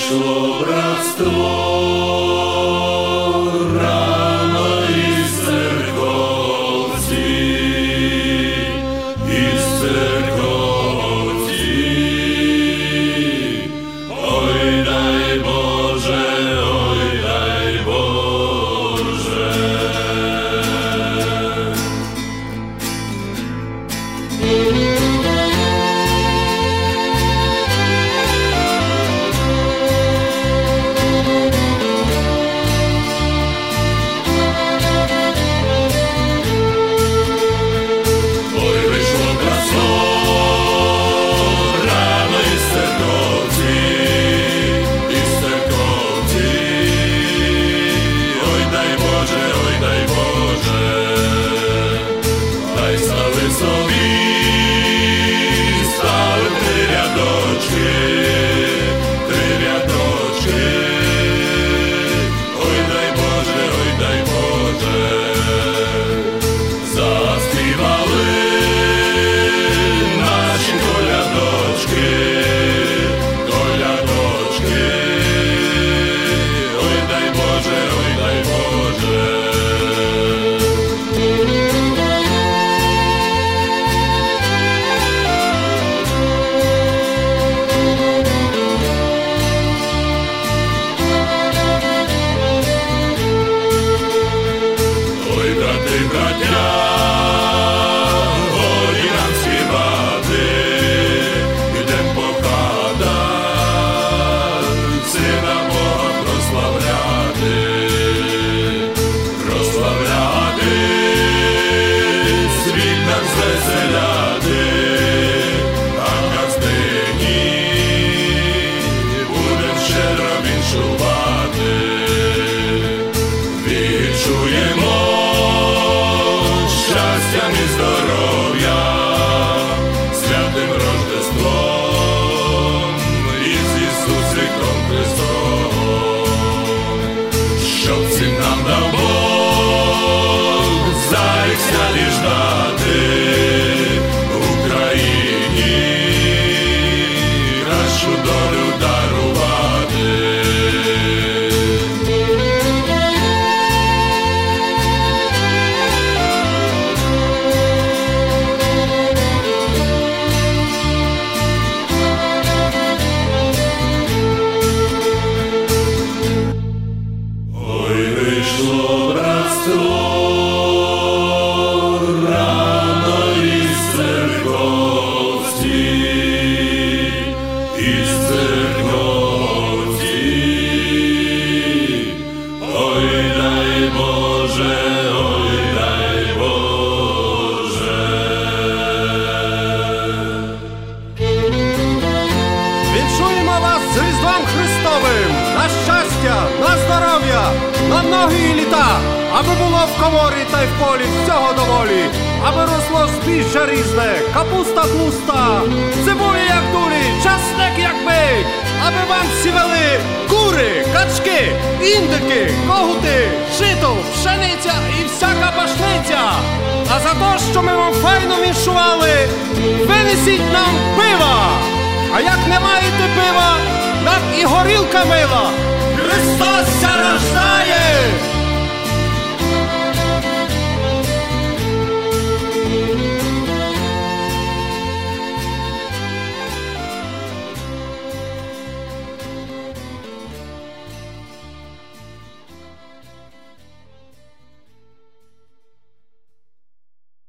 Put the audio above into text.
прийшло братство рано із церковці, ой дай Боже, ой дай Боже. Щастям і здоров'я, святим Рождеством із Ісусиком Христом, щоб всім нам дав Бог за їх святі ждати в Україні кращу долю дарувати. Прийшло братство рано із церковці, ой дай Боже, ой дай Боже. Віншуємо вас з Різдвом Христовим! На щастя, на здоров'я, на многі літа, аби було в коморі та й в полі всього доволі, аби росло збіжжя різне, капуста тлуста, цибулі як дурі, часник як бик, аби вам всі вели кури, качки, індики, когути, жито, пшениця і всяка пашниця. А за те, що ми вам файно віншували, винесіть нам пива! А як не маєте пива, нам і горілка мила! Христос